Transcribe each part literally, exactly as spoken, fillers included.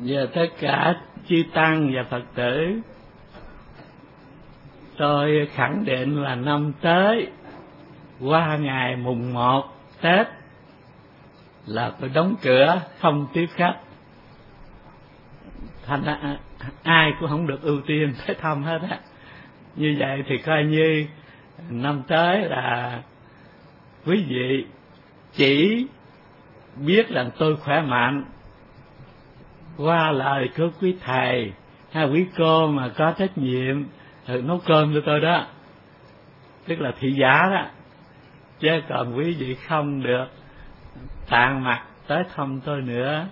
Và tất cả chư tăng và Phật tử, tôi khẳng định là năm tới qua ngày mùng một Tết là tôi đóng cửa không tiếp khách. Thành ra ai cũng không được ưu tiên tới thăm hết á. Như vậy thì coi như năm tới là quý vị chỉ biết rằng tôi khỏe mạnh qua lời của quý thầy hay quý cô mà có trách nhiệm nấu cơm cho tôi đó, tức là thị giả đó, chứ còn quý vị không được tàn mặt tới thăm tôi nữa.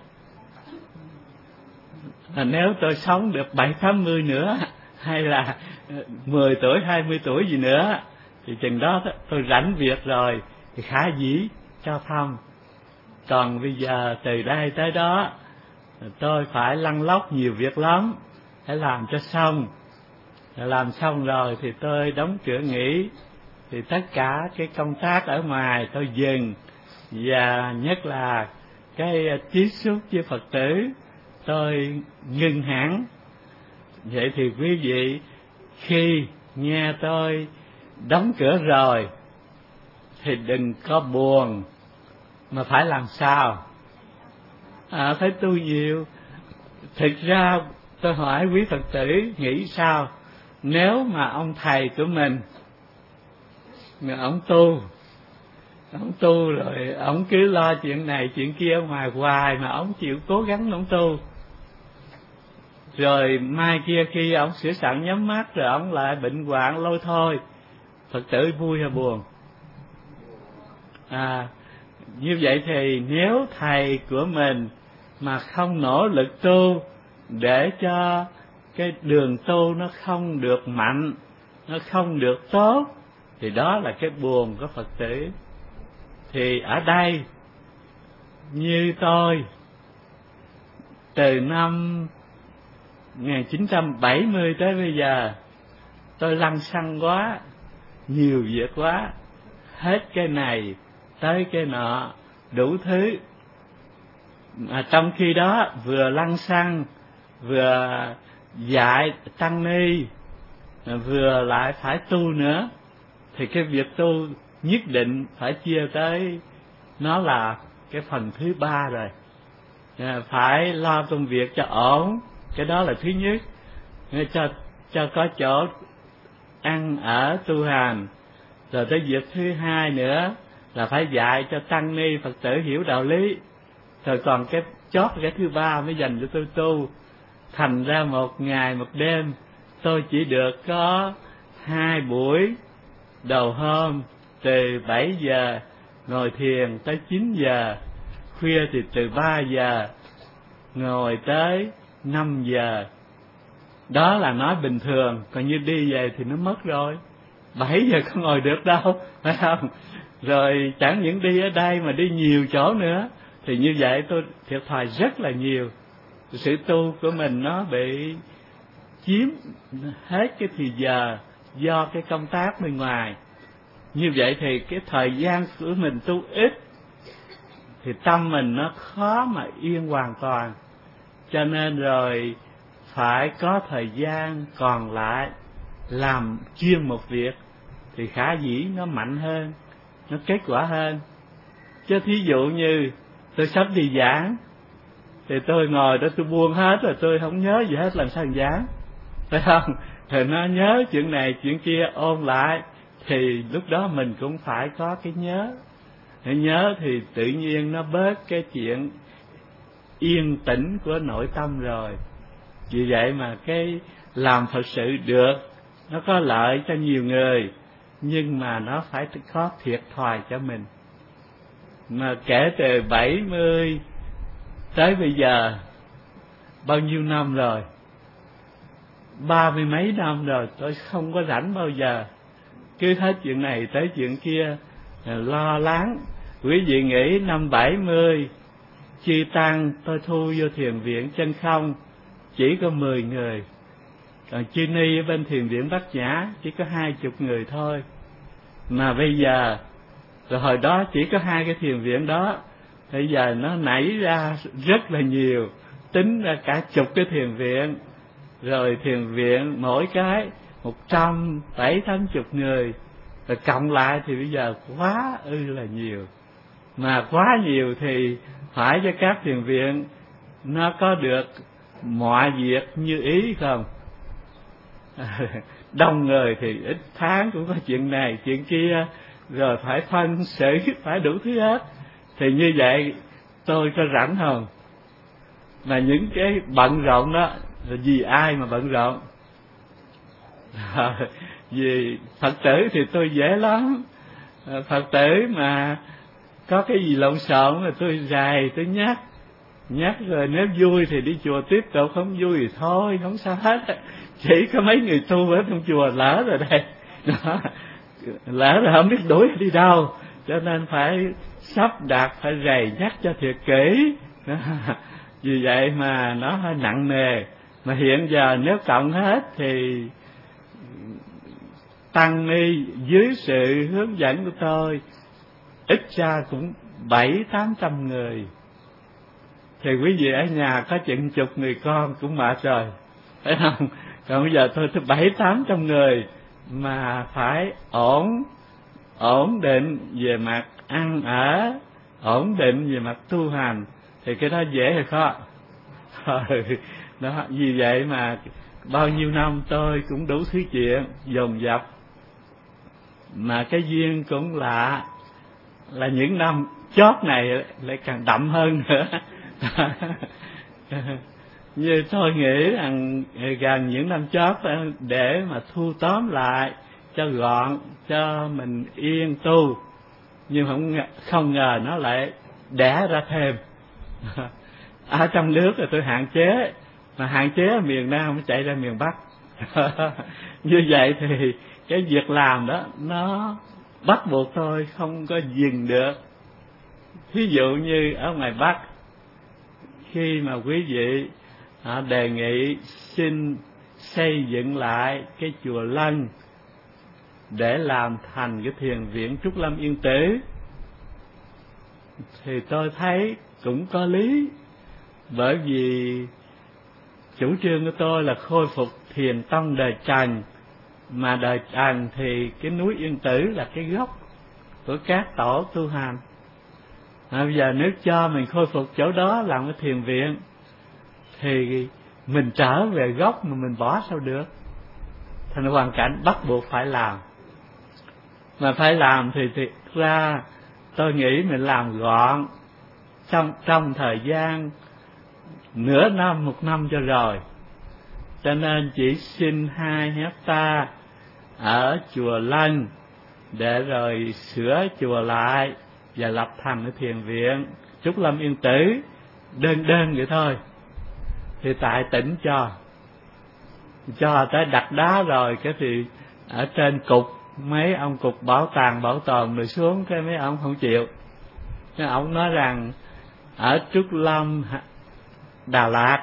Và nếu tôi sống được bảy tám mươi nữa, hay là mười tuổi, hai mươi tuổi gì nữa, thì chừng đó tôi rảnh việc rồi thì khả dĩ cho thăm. Còn bây giờ từ đây tới đó tôi phải lăn lóc nhiều việc lắm, phải làm cho xong. Làm xong rồi thì tôi đóng cửa nghỉ, thì tất cả cái công tác ở ngoài tôi dừng, và nhất là cái tiếp xúc với Phật tử tôi ngưng hẳn. Vậy thì quý vị khi nghe tôi đóng cửa rồi thì đừng có buồn, mà phải làm sao? À, phải tu nhiều. Thực ra tôi hỏi quý Phật tử nghĩ sao nếu mà ông thầy của mình, mà ông tu, ông tu rồi ông cứ lo chuyện này chuyện kia ở ngoài hoài mà ông chịu cố gắng ông tu, rồi mai kia khi ông sửa soạn nhắm mắt rồi ông lại bệnh hoạn lôi thôi, Phật tử vui hay buồn? À, như vậy thì nếu thầy của mình mà không nỗ lực tu để cho cái đường tu nó không được mạnh, nó không được tốt, thì đó là cái buồn của Phật tử. Thì ở đây như tôi từ năm một nghìn chín trăm bảy mươi tới bây giờ, tôi lăng xăng quá, nhiều việc quá, hết cái này tới cái nọ, đủ thứ. Mà trong khi đó vừa lăng xăng, vừa dạy tăng ni, vừa lại phải tu nữa, thì cái việc tu nhất định phải chia tới, nó là cái phần thứ ba rồi. Phải lo công việc cho ổn, cái đó là thứ nhất, cho cho có chỗ ăn ở tu hành. Rồi tới việc thứ hai nữa là phải dạy cho tăng ni Phật tử hiểu đạo lý. Rồi còn cái chót cái thứ ba mới dành cho tôi tu. Thành ra một ngày một đêm tôi chỉ được có hai buổi đầu hôm, từ bảy giờ ngồi thiền tới chín giờ, khuya thì từ ba giờ ngồi tới năm giờ. Đó là nói bình thường, còn như đi về thì nó mất rồi. Bảy giờ có ngồi được đâu, phải không? Rồi chẳng những đi ở đây mà đi nhiều chỗ nữa, thì như vậy tôi thiệt thòi rất là nhiều. Sự tu của mình nó bị chiếm hết cái thời giờ do cái công tác bên ngoài. Như vậy thì cái thời gian của mình tu ít, thì tâm mình nó khó mà yên hoàn toàn. Cho nên rồi phải có thời gian còn lại làm chuyên một việc, thì khả dĩ nó mạnh hơn, nó kết quả hơn. Chứ thí dụ như tôi sắp đi giảng, thì tôi ngồi đó tôi buông hết rồi, tôi không nhớ gì hết, làm sao giảng, phải không? Thì nó nhớ chuyện này chuyện kia ôn lại, thì lúc đó mình cũng phải có cái nhớ. Nhớ thì tự nhiên nó bớt cái chuyện yên tĩnh của nội tâm rồi. Vì vậy mà cái làm Phật sự được, nó có lợi cho nhiều người, nhưng mà nó phải có thiệt thòi cho mình. Mà kể từ bảy mươi tới bây giờ bao nhiêu năm rồi, ba mươi mấy năm rồi, tôi không có rảnh bao giờ, cứ hết chuyện này tới chuyện kia, lo lắng. Quý vị nghĩ năm bảy mươi chư tăng tôi thu vô thiền viện Chân Không chỉ có mười người, còn chư ni ở bên thiền viện Bát Nhã chỉ có hai chục người thôi. Mà bây giờ, rồi hồi đó chỉ có hai cái thiền viện đó, bây giờ nó nảy ra rất là nhiều, tính ra cả chục cái thiền viện, rồi thiền viện mỗi cái một trăm bảy tám chục người, rồi cộng lại thì bây giờ quá ư là nhiều. Mà quá nhiều thì phải cho các thiền viện nó có được mọi việc như ý không? Đông người thì ít tháng cũng có chuyện này chuyện kia, rồi phải phân xử, phải đủ thứ hết. Thì như vậy tôi có rảnh không? Mà những cái bận rộn đó vì ai mà bận rộn? Vì Phật tử thì tôi dễ lắm. Phật tử mà có cái gì lộn xộn là tôi rài, tôi nhắc nhắc rồi nếu vui thì đi chùa tiếp tục, không vui thì thôi, không sao hết. Chỉ có mấy người tu ở trong chùa lỡ rồi đây đó. Lỡ rồi không biết đuổi đi đâu, cho nên phải sắp đặt, phải rầy nhắc cho thiệt kỹ đó. Vì vậy mà nó hơi nặng nề. Mà hiện giờ nếu cộng hết thì tăng ni dưới sự hướng dẫn của tôi ít ra cũng bảy tám trăm người. Thì quý vị ở nhà có chừng chục người con cũng mệt rồi, phải không? Còn bây giờ tôi tới bảy tám trăm người mà phải ổn ổn định về mặt ăn ở, ổn định về mặt tu hành, thì cái đó dễ hay khó? Đó, vì vậy mà bao nhiêu năm tôi cũng đủ thứ chuyện dồn dập. Mà cái duyên cũng lạ là những năm chót này lại càng đậm hơn nữa. Như tôi nghĩ rằng gần những năm chót để mà thu tóm lại cho gọn, cho mình yên tu, nhưng không không ngờ nó lại đẻ ra thêm. Ở trong nước là tôi hạn chế, mà hạn chế ở miền Nam mới chạy ra miền Bắc. Như vậy thì cái việc làm đó nó bắt buộc tôi không có dừng được. Ví dụ như ở ngoài Bắc, khi mà quý vị à, đề nghị xin xây dựng lại cái chùa Lân để làm thành cái thiền viện Trúc Lâm Yên Tử, thì tôi thấy cũng có lý. Bởi vì chủ trương của tôi là khôi phục thiền tông đời Trần, mà đời Trần thì cái núi Yên Tử là cái gốc của các tổ tu hành. À, bây giờ nếu cho mình khôi phục chỗ đó làm cái thiền viện thì mình trở về gốc mà mình bỏ sao được. Thành hoàn cảnh bắt buộc phải làm. Mà phải làm thì thực ra tôi nghĩ mình làm gọn trong trong thời gian nửa năm, một năm cho rồi. Cho nên chỉ xin hai hecta ở chùa Lân để rồi sửa chùa lại và lập thành cái thiền viện Trúc Lâm Yên Tử, đơn đơn vậy thôi. Thì tại tỉnh cho cho tới đặt đá rồi, cái thì ở trên cục, mấy ông cục bảo tàng bảo tồn rồi xuống, cái mấy ông không chịu. Cái ông nói rằng ở Trúc Lâm Đà Lạt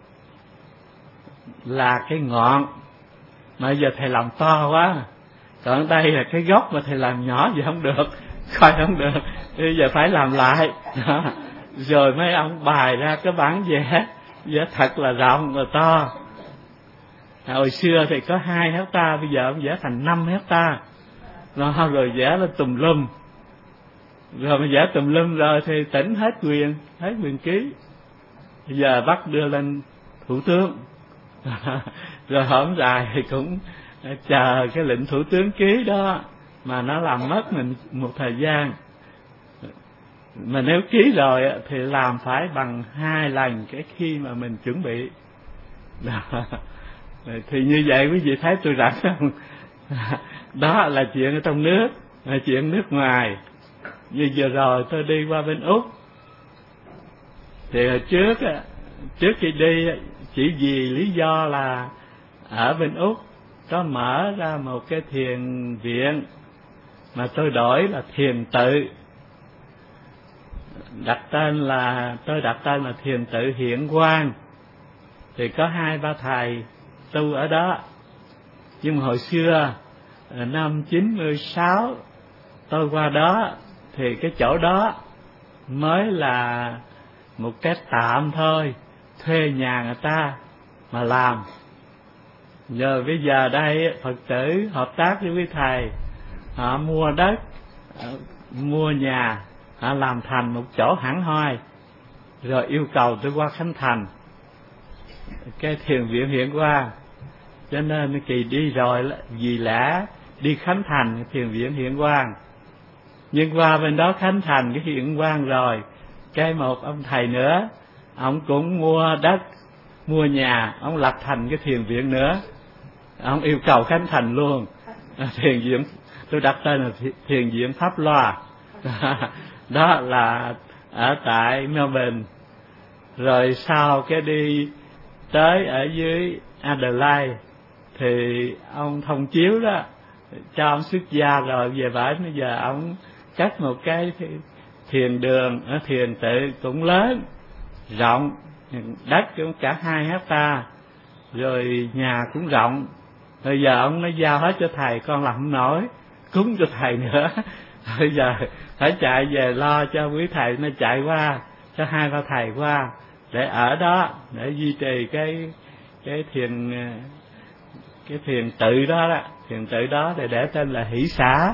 là cái ngọn, mà giờ thầy làm to quá, còn đây là cái gốc mà thầy làm nhỏ vậy không được, coi không được, bây giờ phải làm lại. Đó. Rồi mấy ông bài ra cái bản vẽ, vẽ thật là rộng và to. À, hồi xưa thì có hai hecta, bây giờ ông vẽ thành năm hecta. Nó rồi vẽ lên tùm lum, rồi mà vẽ tùm lum rồi thì tỉnh hết quyền, hết quyền ký. Bây giờ bắt đưa lên thủ tướng. Rồi hổm dài thì cũng chờ cái lệnh thủ tướng ký đó, mà nó làm mất mình một thời gian. Mà nếu ký rồi thì làm phải bằng hai lần cái khi mà mình chuẩn bị đó. Thì như vậy quý vị thấy tôi rảnh không? Đó là chuyện ở trong nước, là chuyện nước ngoài. Như vừa rồi tôi đi qua bên Úc, thì hồi trước trước khi đi chỉ vì lý do là ở bên Úc có mở ra một cái thiền viện mà tôi đổi là thiền tự, đặt tên là tôi đặt tên là thiền tự Hiện Quang. Thì có hai ba thầy tu ở đó, nhưng mà hồi xưa năm chín mươi sáu tôi qua đó thì cái chỗ đó mới là một cái tạm thôi, thuê nhà người ta mà làm. Giờ bây giờ đây Phật tử hợp tác với quý thầy, họ mua đất, mua nhà, họ làm thành một chỗ hẳn hoi, rồi yêu cầu tôi qua khánh thành cái thiền viện Hiện Quang. Cho nên kỳ đi rồi vì lẽ đi khánh thành cái thiền viện Hiện Quang, nhưng qua bên đó khánh thành cái Hiện Quang rồi, cái một ông thầy nữa, ông cũng mua đất, mua nhà, ông lập thành cái thiền viện nữa, ông yêu cầu khánh thành luôn. Thiền viện, tôi đặt tên là thiền viện Pháp Loa. Đó là ở tại Melbourne. Rồi sau cái đi tới ở dưới Adelaide thì ông thông chiếu đó cho ông xuất gia rồi về bển. Bây giờ ông cắt một cái thiền đường ở thiền tự cũng lớn rộng, đất cũng cả hai hecta, rồi nhà cũng rộng. Bây giờ ông nói giao hết cho thầy, con làm không nổi, cúng cho thầy nữa. Bây giờ phải chạy về lo cho quý thầy, nó chạy qua cho hai ba thầy qua để ở đó, để duy trì cái cái thiền cái thiền tự đó đó, thiền tự đó để để tên là Hỷ Xã.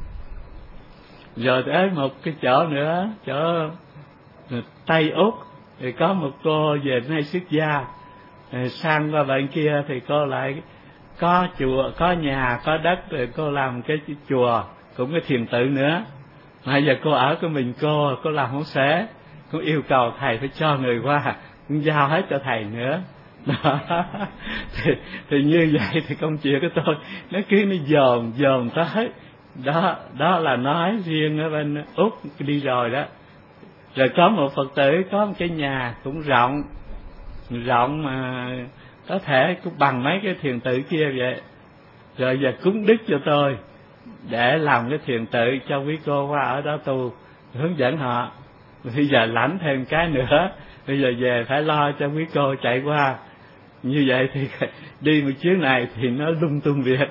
Rồi tới một cái chỗ nữa, chỗ Tây Úc thì có một cô về nay xuất gia, rồi sang qua bên kia thì cô lại có chùa, có nhà, có đất, rồi cô làm cái chùa, cũng cái thiền tự nữa. Mà giờ cô ở của mình, cô cô làm không xế, cô yêu cầu thầy phải cho người qua, cũng giao hết cho thầy nữa. Đó. Thì, thì như vậy thì công chuyện của tôi nó cứ nó dồn dồn tới đó. Đó là nói riêng ở bên Úc đi rồi đó. Rồi có một Phật tử có một cái nhà cũng rộng rộng mà có thể cũng bằng mấy cái thiền tự kia vậy. Rồi giờ cúng đức cho tôi để làm cái thiền tự cho quý cô qua ở đó tu, hướng dẫn họ. Bây giờ lãnh thêm cái nữa, bây giờ về phải lo cho quý cô chạy qua. Như vậy thì đi một chuyến này thì nó lung tung việc.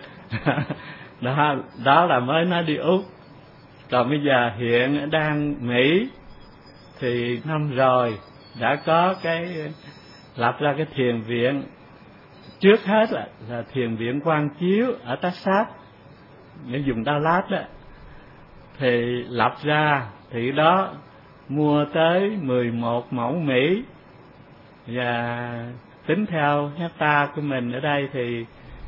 Đó, đó là mới nói đi Úc. Còn bây giờ hiện đang Mỹ thì năm rồi đã có cái lập ra cái thiền viện. Trước hết là, là thiền viện Quang Chiếu ở Texas, ở vùng Dallas đó, thì lập ra thì đó mua tới mười một mẫu Mỹ, và tính theo hecta của mình ở đây thì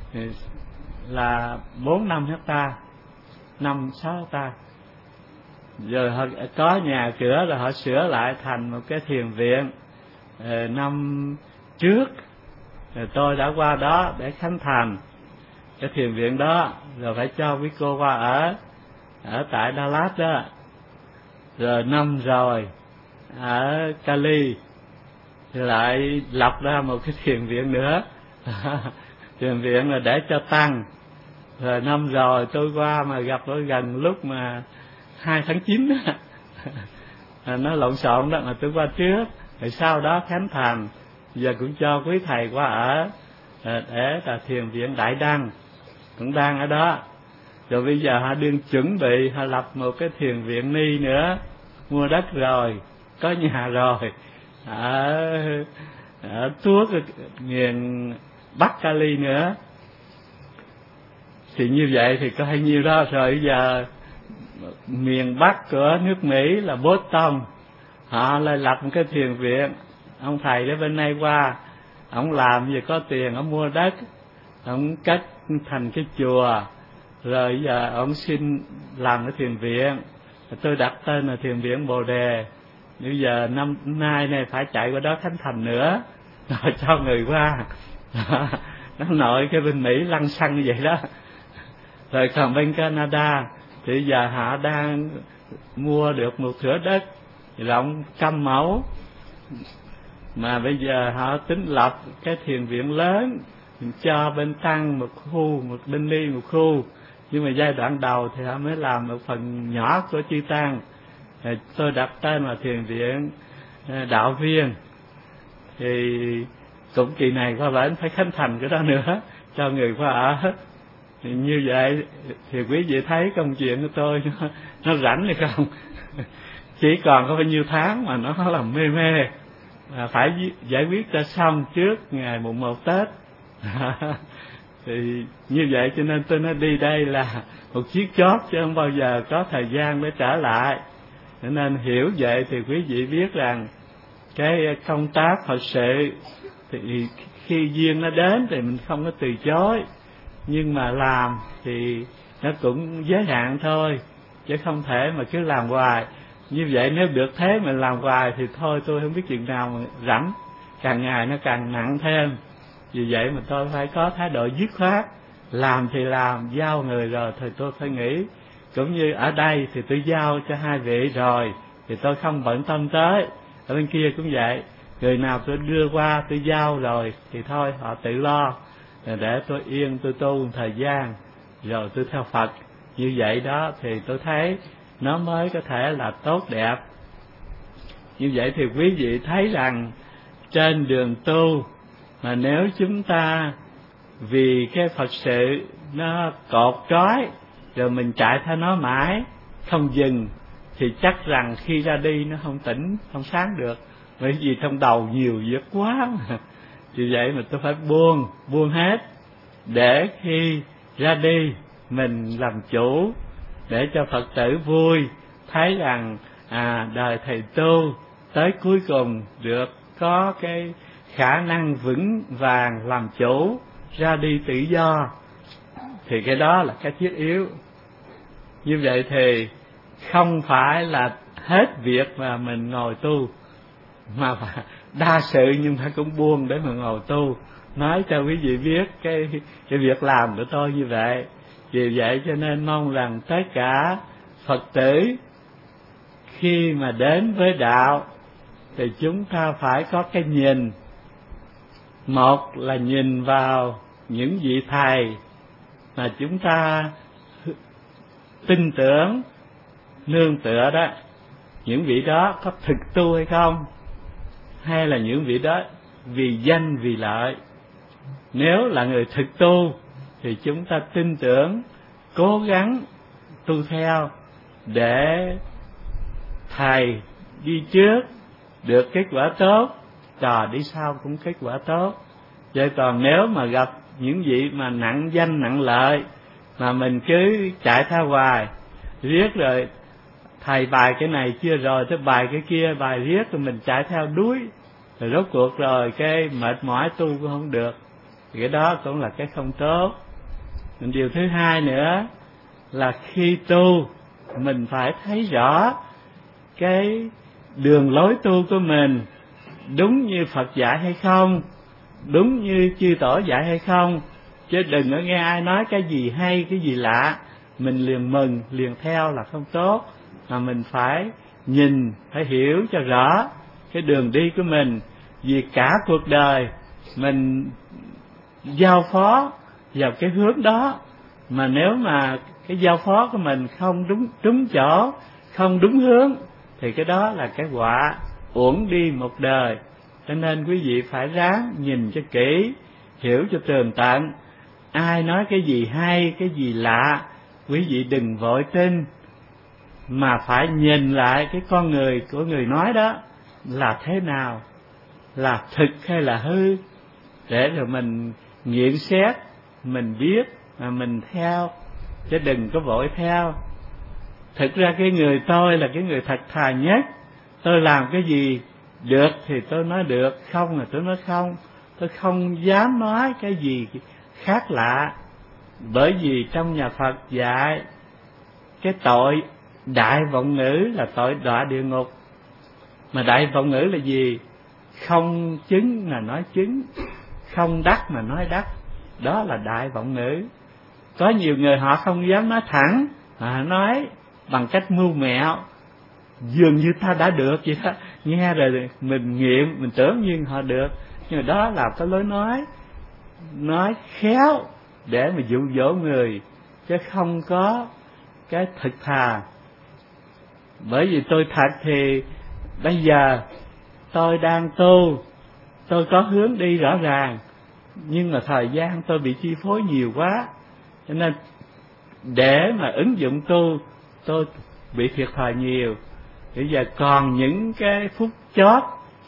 là bốn năm hecta, năm sáu hecta. Rồi họ có nhà cửa rồi họ sửa lại thành một cái thiền viện. Ờ, năm trước rồi tôi đã qua đó để khánh thành cái thiền viện đó, rồi phải cho quý cô qua ở ở tại Dallas đó. Rồi năm rồi ở Cali thì lại lập ra một cái thiền viện nữa. Thiền viện là để cho tăng. Rồi năm rồi tôi qua mà gặp ở gần lúc mà hai tháng chín đó. Nó lộn xộn đó, mà tôi qua trước, rồi sau đó khánh thành. Giờ cũng cho quý thầy qua ở để là thiền viện Đại Đăng, cũng đang ở đó. Rồi bây giờ họ đương chuẩn bị họ lập một cái thiền viện Ni nữa, mua đất rồi, có nhà rồi ở ở Tuốt miền Bắc Cali nữa. Thì như vậy thì coi nhiêu đó. Rồi bây giờ miền Bắc của nước Mỹ là Boston, họ lại lập một cái thiền viện. Ông thầy ở bên này qua, ông làm gì có tiền, ông mua đất, ông cất thành cái chùa. Rồi bây giờ ông xin làm cái thiền viện, tôi đặt tên là thiền viện Bồ Đề. Bây giờ năm nay này phải chạy qua đó khánh thành nữa, rồi cho người qua. Nó nội cái bên Mỹ lăng xăng như vậy đó. Rồi còn bên Canada thì giờ họ đang mua được một thửa đất rộng trăm mẫu, mà bây giờ họ tính lập cái thiền viện lớn cho bên tăng một khu, một bên Ni một khu. Nhưng mà giai đoạn đầu thì họ mới làm một phần nhỏ của chư tăng. Tôi đặt tên là thiền viện Đạo Viên. Thì cũng kỳ này qua bển phải khánh thành cái đó nữa, cho người qua ở. Thì như vậy thì quý vị thấy công chuyện của tôi nó, nó rảnh hay không? Chỉ còn có bao nhiêu tháng mà nó làm mê mê. à, phải giải quyết cho xong trước ngày mùng một Tết. Thì như vậy cho nên tôi nói đi đây là một chiếc chót chứ không bao giờ có thời gian để trở lại. Cho nên hiểu vậy thì quý vị biết rằng cái công tác Phật sự thì khi duyên nó đến thì mình không có từ chối, nhưng mà làm thì nó cũng giới hạn thôi, chứ không thể mà cứ làm hoài. Như vậy nếu được thế mình làm hoài thì thôi tôi không biết chừng nào mà rảnh, càng ngày nó càng nặng thêm. Vì vậy mà tôi phải có thái độ dứt khoát, làm thì làm, giao người rồi thì tôi phải nghĩ. Cũng như ở đây thì tôi giao cho hai vị rồi thì tôi không bận tâm tới. Ở bên kia cũng vậy, người nào tôi đưa qua tôi giao rồi thì thôi họ tự lo, để tôi yên tôi tu một thời gian rồi tôi theo Phật. Như vậy đó thì tôi thấy nó mới có thể là tốt đẹp. Như vậy thì quý vị thấy rằng trên đường tu mà nếu chúng ta vì cái Phật sự nó cột trói rồi mình chạy theo nó mãi không dừng thì chắc rằng khi ra đi nó không tỉnh không sáng được, bởi vì trong đầu nhiều việc quá mà. Vì vậy mà tôi phải buông buông hết để khi ra đi mình làm chủ, để cho Phật tử vui, thấy rằng à đời thầy tu tới cuối cùng được có cái khả năng vững vàng làm chủ, ra đi tự do, thì cái đó là cái thiết yếu. Như vậy thì không phải là hết việc mà mình ngồi tu, mà đa sự nhưng mà cũng buông để mà ngồi tu. Nói cho quý vị biết cái cái việc làm của tôi như vậy. Vì vậy cho nên mong rằng tất cả Phật tử khi mà đến với đạo thì chúng ta phải có cái nhìn. Một là nhìn vào những vị thầy mà chúng ta tin tưởng, nương tựa đó, những vị đó có thực tu hay không, hay là những vị đó vì danh vì lợi. Nếu là người thực tu thì chúng ta tin tưởng, cố gắng tu theo để thầy đi trước được kết quả tốt, trò đi sau cũng kết quả tốt. Vậy còn nếu mà gặp những vị mà nặng danh nặng lợi mà mình cứ chạy theo hoài, riết rồi thầy bài cái này chưa rồi tới bài cái kia, bài riết rồi mình chạy theo đuối, rồi rốt cuộc rồi cái mệt mỏi tu cũng không được, thì cái đó cũng là cái không tốt. Điều thứ hai nữa là khi tu mình phải thấy rõ cái đường lối tu của mình đúng như Phật dạy hay không, đúng như chư tổ dạy hay không. Chứ đừng có nghe ai nói cái gì hay, cái gì lạ mình liền mừng, liền theo là không tốt. Mà mình phải nhìn, phải hiểu cho rõ cái đường đi của mình. Vì cả cuộc đời mình giao phó vào cái hướng đó, mà nếu mà cái giao phó của mình không đúng đúng chỗ, không đúng hướng, thì cái đó là cái quả uổng đi một đời. Cho nên quý vị phải ráng nhìn cho kỹ, hiểu cho tường tận. Ai nói cái gì hay, cái gì lạ, quý vị đừng vội tin, mà phải nhìn lại cái con người của người nói đó là thế nào, là thực hay là hư, để rồi mình nghiệm xét, mình biết mà mình theo, chứ đừng có vội theo. Thực ra cái người tôi là cái người thật thà nhất. Tôi làm cái gì được thì tôi nói được, không là tôi nói không. Tôi không dám nói cái gì khác lạ. Bởi vì trong nhà Phật dạy cái tội đại vọng ngữ là tội đọa địa ngục. Mà đại vọng ngữ là gì? Không chứng mà nói chứng, không đắc mà nói đắc, đó là đại vọng ngữ. Có nhiều người họ không dám nói thẳng, họ nói bằng cách mưu mẹo, dường như ta đã được vậy đó. Nghe rồi mình nghiệm, mình tưởng như họ được, nhưng mà đó là cái lối nói nói khéo để mà dụ dỗ người, chứ không có cái thực thà. Bởi vì tôi thật thì bây giờ tôi đang tu, tôi có hướng đi rõ ràng, nhưng mà thời gian tôi bị chi phối nhiều quá, cho nên để mà ứng dụng tu tôi bị thiệt thòi nhiều. Bây giờ còn những cái phút chót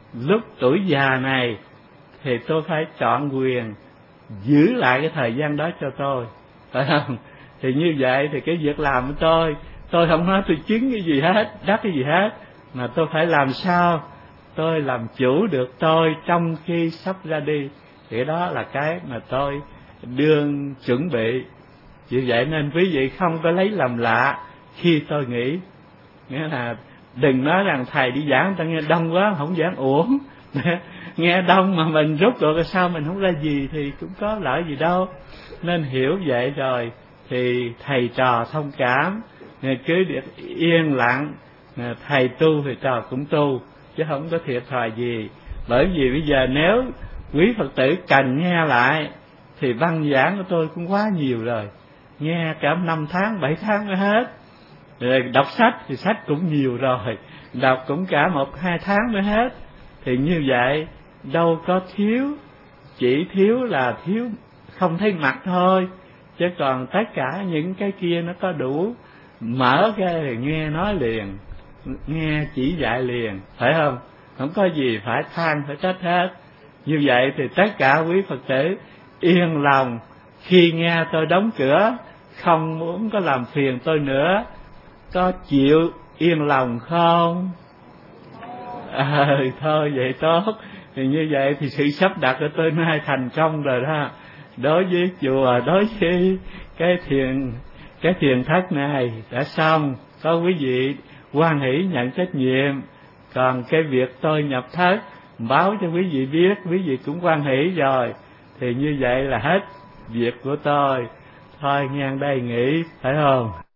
lúc tuổi già này thì tôi phải chọn quyền giữ lại cái thời gian đó cho tôi, phải không? Thì như vậy thì cái việc làm của tôi, tôi không nói tôi chứng cái gì hết, đắc cái gì hết, mà tôi phải làm sao tôi làm chủ được tôi trong khi sắp ra đi. Thì đó là cái mà tôi đương chuẩn bị. Vì vậy nên quý vị không có lấy làm lạ khi tôi nghĩ, nghĩa là đừng nói rằng thầy đi giảng ta nghe đông quá không giảng uổng. Nghe đông mà mình rút được sao mình không ra gì thì cũng có lợi gì đâu. Nên hiểu vậy rồi thì thầy trò thông cảm, cứ được yên lặng, thầy tu thì trò cũng tu, chứ không có thiệt thòi gì. Bởi vì bây giờ nếu quý Phật tử cần nghe lại thì văn giảng của tôi cũng quá nhiều rồi, nghe cả năm tháng bảy tháng mới hết. Rồi đọc sách thì sách cũng nhiều rồi, đọc cũng cả một hai tháng mới hết. Thì như vậy đâu có thiếu, chỉ thiếu là thiếu không thấy mặt thôi, chứ còn tất cả những cái kia nó có đủ. Mở cái thì nghe nói liền, nghe chỉ dạy liền, phải không? Không có gì phải than phải trách hết. Như vậy thì tất cả quý Phật tử yên lòng khi nghe tôi đóng cửa, không muốn có làm phiền tôi nữa. Có chịu yên lòng không? À, thôi vậy tốt. Thì như vậy thì sự sắp đặt của tôi nay thành công rồi đó. Đối với chùa, đối với cái thiền cái thiền thất này đã xong. Có quý vị hoan hỷ nhận trách nhiệm. Còn cái việc tôi nhập thất báo cho quý vị biết, quý vị cũng hoan hỷ rồi. Thì như vậy là hết việc của tôi. Thôi ngang đây nghỉ, phải không?